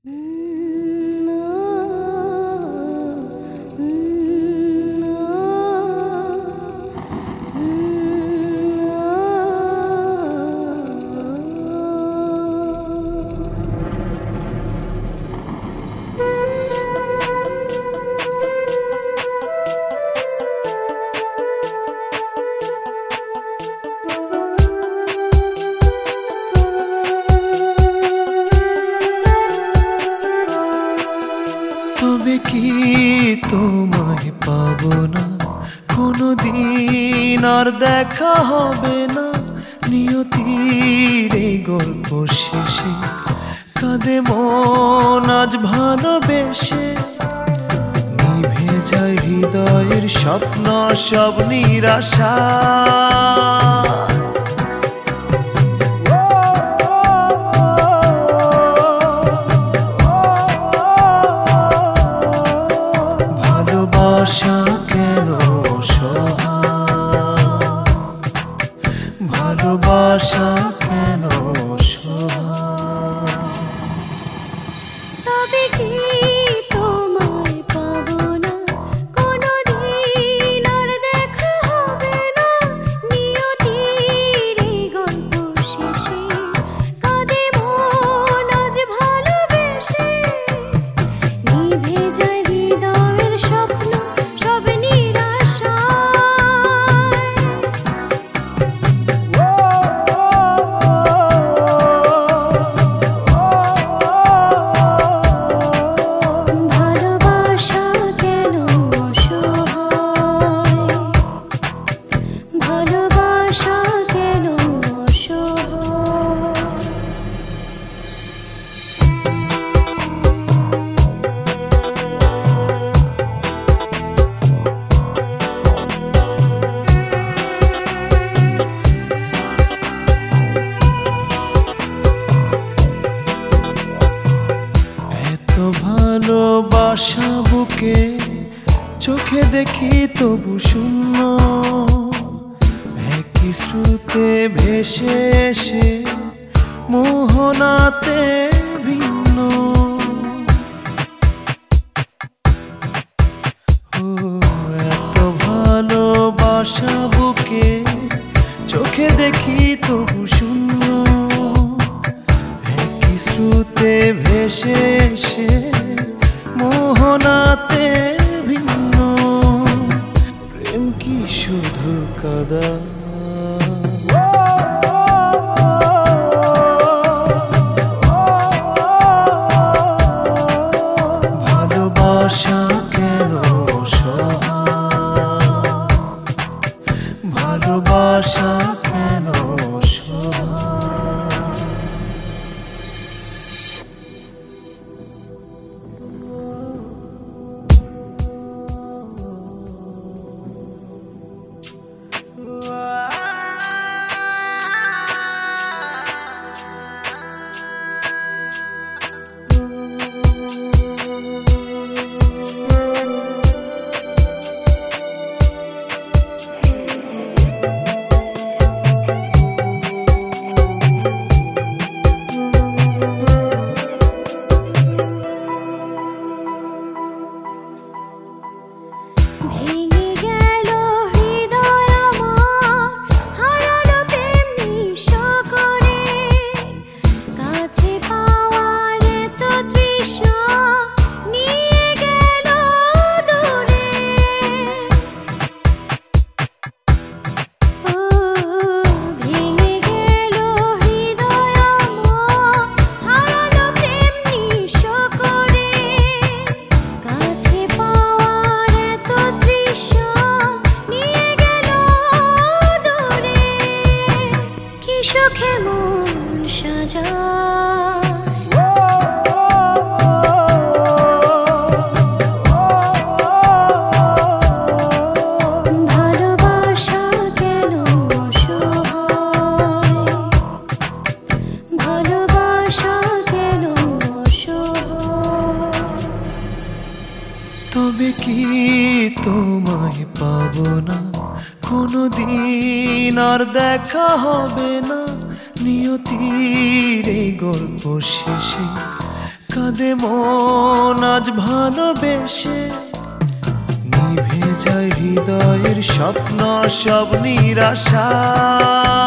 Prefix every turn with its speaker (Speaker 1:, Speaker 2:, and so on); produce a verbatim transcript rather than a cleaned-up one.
Speaker 1: তবে কি তোমায় পাবো না কোনোদিন, আর দেখা হবে না নিয়তির এই গল্প শেষে। কাঁদে মন আজ ভালোবেসে, নিভে যায় হৃদয়ের স্বপ্ন সব নিরাশা। ভালোবাসা কেন অসহায়, ভালোবাসা কেন অসহায়।
Speaker 2: তবে কি তোমায় পাবো না কোনোদিন, আর দেখা হবে না নিয়তির এই গল্প শেষে। কাঁদে মন আজ ভালোবেসে, নিভে যায় হৃদয়ের স্বপ্ন সব নিরাশায়। ভালোবাসা কেন অসহায়, ভালোবাসা কেন অসহায়।
Speaker 1: এত ভালোবাসা বুকে চোখে দেখি তবু শূন্য, একই স্রোতে ভেসে এসে মোহনাতে ভিন্ন। ও এত ভালোবাসা বুকে চোখে দেখি তবু শূন্য, একই স্রোতে ভেসে এসে মোহনাতে ভিন্ন। প্রেম কি শুধু কাদা, ভালোবাসা কেন অসহায়, ভালোবাসা কেন অসহায়।
Speaker 2: ভেঙে গেল হৃদয় আমার, হারালো প্রেম নিঃস্ব করে। কাছে পাওয়ার এত তৃষা নিয়ে গেল দূরে। ও ভেঙে গেল হৃদয় আমার, হারালো প্রেম নিঃস্ব করে। কাছে পাওয়ার এত তৃষা নিয়ে গেল দূরে। কি সুখে মন সাজায়, ভালোবাসা কেন অসহায়, ভালোবাসা কেন অসহায়।
Speaker 1: তবে কি তোমায় পাবো না কোনোদিন, আর দেখা হবে না নিয়তির এই গল্প শেষে। কাঁদে মন আজ ভালোবেসে, নিভে যায় হৃদয়ের স্বপ্ন সব নিরাশা।